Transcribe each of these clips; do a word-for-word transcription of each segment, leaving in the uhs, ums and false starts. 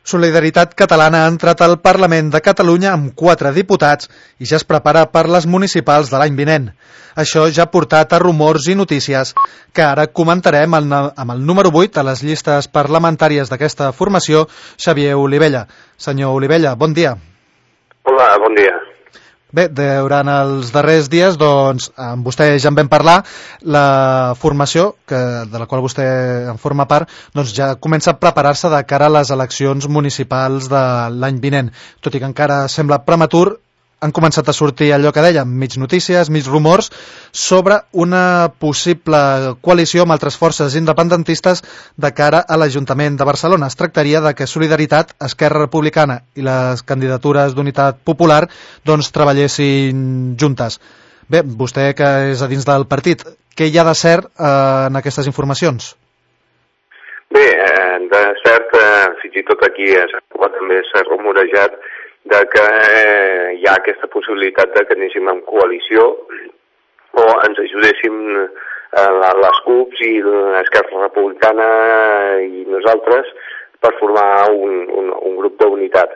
Solidaritat Catalana ha entrat al Parlament de Catalunya amb quatre diputats i ja es prepara per les municipals de l'any vinent. Això ja ha portat a rumors i notícies que ara comentarem amb el número vuit a les llistes parlamentàries d'aquesta formació, Xavier Olivella. Senyor Olivella, bon dia. Hola, bon dia. Bé, durant els darrers dies, doncs, amb vostè ja en vam parlar, la formació, que, de la qual vostè en forma part, doncs ja comença a preparar-se de cara a les eleccions municipals de l'any vinent. Tot i que encara sembla prematur, han començat a sortir allò que dèiem, mig notícies, mig rumors, sobre una possible coalició amb altres forces independentistes de cara a l'Ajuntament de Barcelona. Es tractaria de que Solidaritat, Esquerra Republicana i les candidatures d'Unitat Popular doncs treballessin juntes. Bé, vostè que és a dins del partit, què hi ha de cert eh, en aquestes informacions? Bé, eh, de cert, eh, fins i tot aquí també s'ha rumorejat de que eh, hi ha aquesta possibilitat de que anéssim en coalició o ens ajudéssim eh, les C U Ps i l'Esquerra Republicana i nosaltres per formar un, un, un grup d'unitat.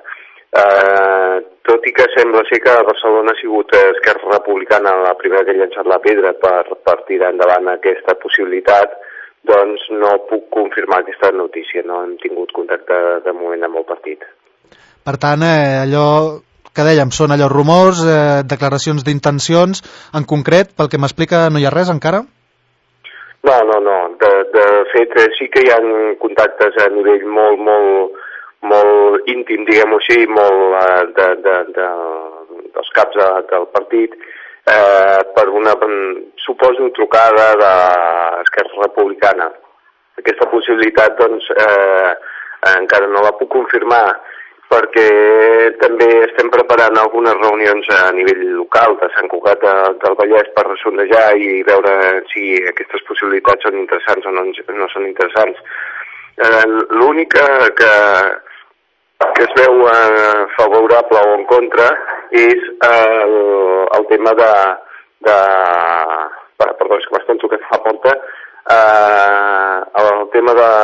Eh, tot i que sembla ser que a Barcelona ha sigut Esquerra Republicana la primera que ha llançat la pedra per, per tirar endavant aquesta possibilitat, doncs no puc confirmar aquesta notícia, no hem tingut contacte de moment amb el partit. Per tant, eh, allò que dèiem, són allò rumors, eh, declaracions d'intencions, en concret, pel que m'explica, no hi ha res encara? No, no, no. De, de fet, sí que hi ha contactes a nivell molt, molt, molt íntim, diguem-ho així, molt eh, de, de, de, dels caps de, del partit, eh, per una, suposo, trucada de l'Esquerra Republicana. Aquesta possibilitat, doncs, eh, encara no la puc confirmar, perquè també estem preparant algunes reunions a nivell local de Sant Cugat de, del Vallès per sondejar i veure si aquestes possibilitats són interessants o no, no són interessants. Eh, L'únic que, que es veu eh, favorable o en contra és el, el tema de... de perdó, és que m'estan tocant a la porta. Eh, el tema de...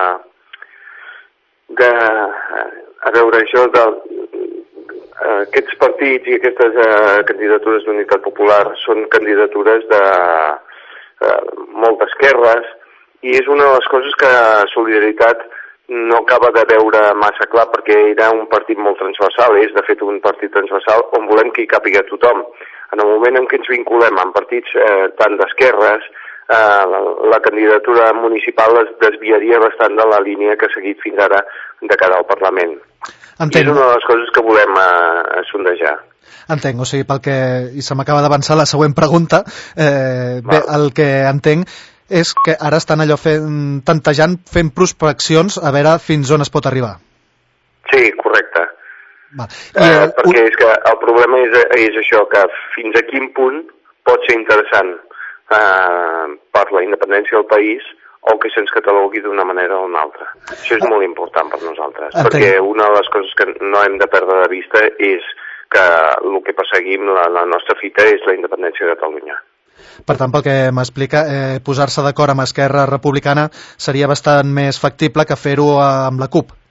de a veure, això de uh, aquests partits i aquestes uh, candidatures d'Unitat Popular són candidatures de uh, molt d'esquerres i és una de les coses que Solidaritat no acaba de veure massa clar perquè era un partit molt transversal, és de fet un partit transversal on volem que hi càpiga tothom. En el moment en què ens vinculem amb partits uh, tant d'esquerres, Uh, la, la candidatura municipal es desviaria bastant de la línia que ha seguit fins ara de cara al Parlament. Entenc. I és una de les coses que volem uh, sondejar. Entenc, o sigui, pel que... i se m'acaba d'avançar la següent pregunta. Eh, bé, el que entenc és que ara estan allò fent, tantejant, fent prospeccions a veure fins on es pot arribar. Sí, correcte. Va. I, uh, eh, perquè un... és que el problema és, és això, que fins a quin punt pot ser interessant Uh, per la independència del país o que se'ns catalogui d'una manera o una altra. Això és molt important per nosaltres, Entenc. perquè una de les coses que no hem de perdre de vista és que el que perseguim, la, la nostra fita, és la independència de Catalunya. Per tant, pel que m'explica, eh, posar-se d'acord amb Esquerra Republicana seria bastant més factible que fer-ho amb la C U P.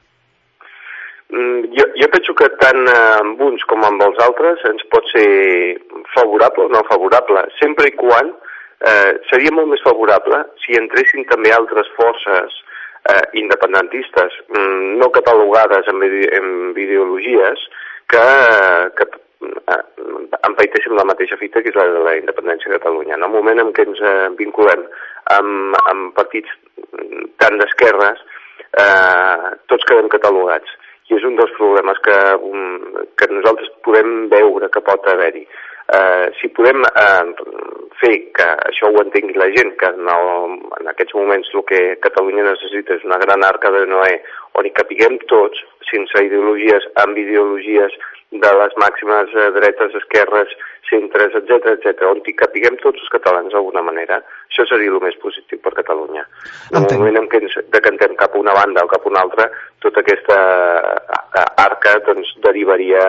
Mm, jo, jo penso que tant amb uns com amb els altres ens pot ser favorable o no favorable, sempre i quan Eh, seria molt més favorable si entressin també altres forces eh, independentistes, mm, no catalogades amb, amb ideologies, que, que eh, empaitessin la mateixa fita, que és la de la independència de Catalunya. En el moment en què ens eh, vinculem amb, amb partits tant d'esquerres, eh, tots quedem catalogats. I és un dels problemes que, um, que nosaltres podem veure que pot haver-hi. Uh, si podem uh, fer que això ho entengui la gent, que en, el, en aquests moments el que Catalunya necessita és una gran arca de Noè on hi capiguem tots, sense ideologies, amb ideologies de les màximes uh, dretes, esquerres, centres, etcètera, etcètera, on hi capiguem tots els catalans d'alguna manera, això seria el més positiu per Catalunya. En el moment en què ens decantem cap a una banda o cap a una altra, tota aquesta arca doncs, derivaria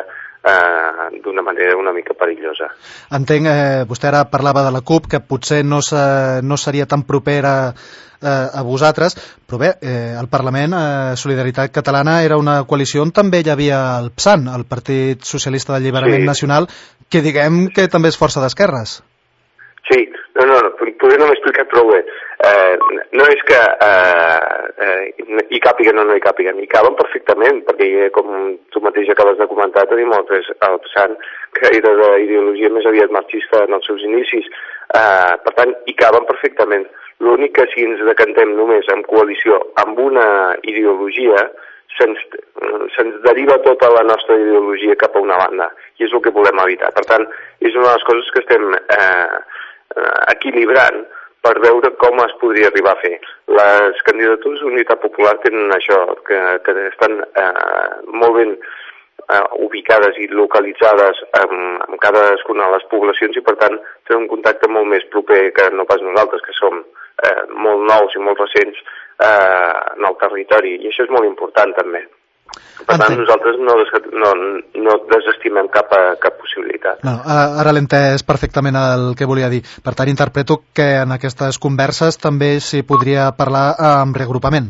eh, d'una manera una mica perillosa. Entenc, eh, vostè ara parlava de la CUP, que potser no, se, no seria tan propera eh, a vosaltres, però bé, eh, el Parlament, eh, Solidaritat Catalana, era una coalició on també hi havia el P SAN, el Partit Socialista d'Alliberament sí. Nacional, que diguem que també és força d'esquerres. Sí, no, no, no, potser no m'he explicat prou bé. Eh, no és que eh, eh, hi càpiguen o no hi càpiguen, hi caben perfectament, perquè com tu mateix acabes de comentar, tenim el P SAN, que era d'ideologia més aviat marxista en els seus inicis, eh, per tant, hi caben perfectament. L'únic que si ens decantem només en coalició amb una ideologia, se'ns se deriva tota la nostra ideologia cap a una banda, i és el que volem evitar. Per tant, és una de les coses que estem eh, equilibrant per veure com es podria arribar a fer. Les candidatures d'Unitat Popular tenen això, que, que estan eh, molt ben eh, ubicades i localitzades en, en cadascuna de les poblacions i per tant tenen un contacte molt més proper que no pas nosaltres, que som eh, molt nous i molt recents eh, en el territori, i això és molt important també. Per tant, nosaltres no, no, no desestimem cap, cap possibilitat. No, ara l'he entès perfectament el que volia dir. Per tant, interpreto que en aquestes converses també s'hi podria parlar amb reagrupament.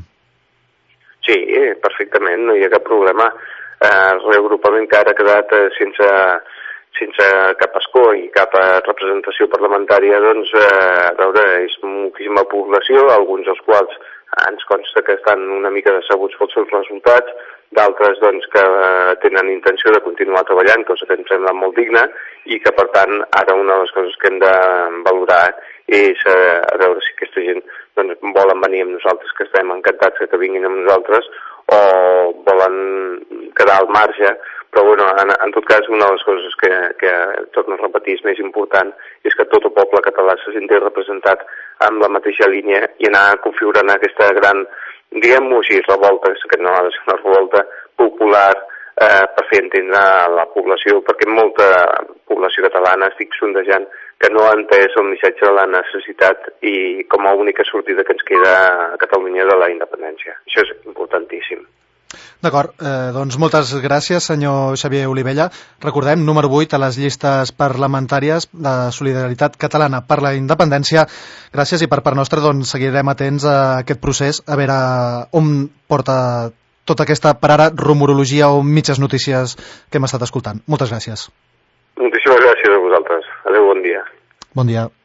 Sí, perfectament, no hi ha cap problema. El reagrupament que ara ha quedat sense, sense cap escó i cap representació parlamentària, doncs, a veure, és moltíssima població, alguns dels quals ens consta que estan una mica decebuts pels seus resultats, d'altres doncs, que tenen intenció de continuar treballant, cosa que ens sembla molt digna, i que per tant ara una de les coses que hem de valorar és eh, a veure si aquesta gent doncs, volen venir amb nosaltres, que estem encantats que vinguin amb nosaltres, o volen quedar al marge, però bueno, en, en tot cas una de les coses que, que torno a repetir és més important és que tot el poble català se senti representat amb la mateixa línia i anar configurant aquesta gran, diguem-ho així, revolta, que no ha de ser una revolta popular eh, per fer entendre a la població, perquè molta població catalana estic sondejant que no ha entès el missatge de la necessitat i com a única sortida que ens queda a Catalunya de la independència. Això és importantíssim. D'acord, eh, doncs moltes gràcies, senyor Xavier Olivella. Recordem, número vuit a les llistes parlamentàries de Solidaritat Catalana per la Independència. Gràcies i per part nostra doncs, seguirem atents a aquest procés, a veure on porta tota aquesta, per ara, rumorologia o mitges notícies que hem estat escoltant. Moltes gràcies. Moltíssimes gràcies a vosaltres. Adéu, bon dia. Bon dia.